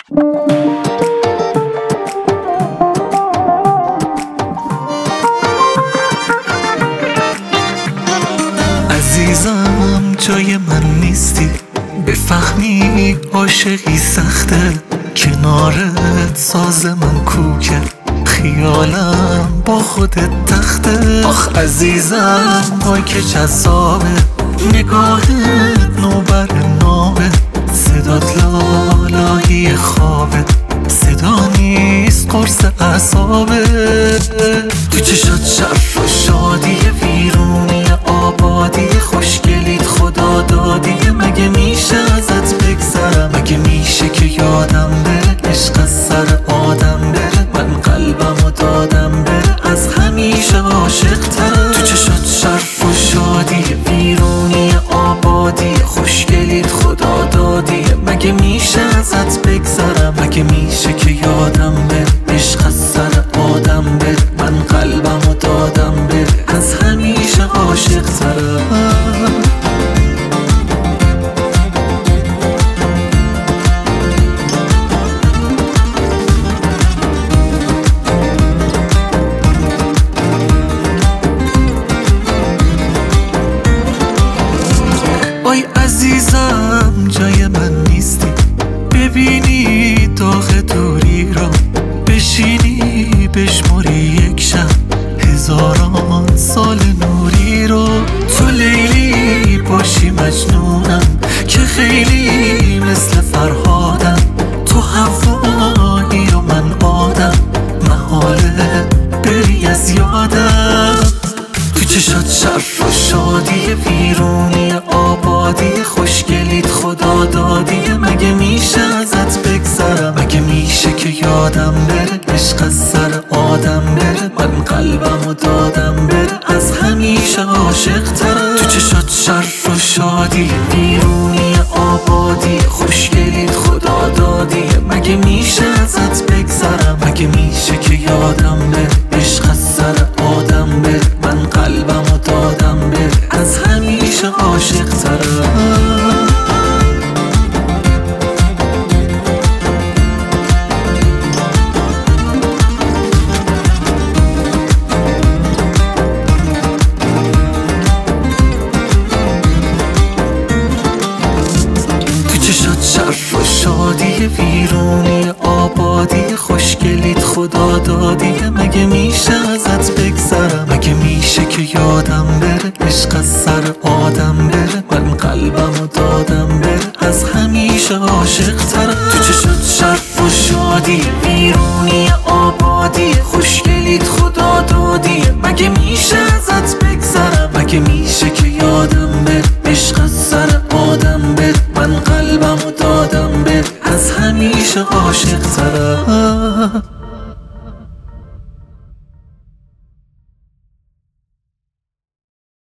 عزیزم جای من نیستی، بفهمی عاشقی سخته، کنارت ساز من کوکه، خیالم با خودت تخته. آخ عزیزم وای که جذابه، نگاهت نوبر نامه، صدات لالایی خوابه، صدا نیست قرص اعصابه. تو چشات شرف و شادی، ویرونی آبادی، خوشگلیت خدا دادی. مگه میشه ازت بگذرم؟ مگه میشه که یادم بره؟ عشق از سر آدم بره، من قلبمو دادم بره، از همیشه عاشق ترم. تو چشات شرف و شادی، ویرونی آبادی، خوشگلیت خدا دادی. مگه میشه ازت بگذرم؟ مگه میشه که یادم بره؟ عشق از سر آدم بره، من قلبمو دادم بره، از همیشه عاشق ترم. وای عزیزم جای من نیستی، ببینی داغ دوری را، بشینی بشمری یک شب هزاران سال نوری رو. تو لیلی باشی مجنونم، که خیلی مثل فرهادم، تو هوایی و من آدم، محاله بری از یادم. تو چشات شرف و شادی، ویرونی آبادی، خوشگلیت خدا دادی. مگه میشه ازت بگذرم؟ مگه میشه که یادم بره؟ عشق از سر آدم بره، من قلبمو دادم بره، از همیشه عاشق ترم. تو چشات شرف و شادی، ویرونی آبادی، خوشگلیت خدا دادی. مگه میشه ازت بگذرم؟ مگه میشه که یادم بره؟ عشق از سر آدم بره، من قلبمو دادم بره، از همیشه عاشق ترم. شرف و شادی، ویرونی آبادی، خوشگلیت خدا دادی. مگه میشه ازت بگذرم؟ مگه میشه که یادم بره؟ عشق از سر آدم بره، من قلبمو دادم بره، از همیشه عاشق ترم. تو چشات شرف و شادی، ویرونی آبادی، خوشگلیت خدا دادی. مگه میشه ازت بگذرم؟ مگه میشه که یادم بره؟ عشق از سر آدم بره، من قلبمو دادم بره، از همیشه عاشق ترم.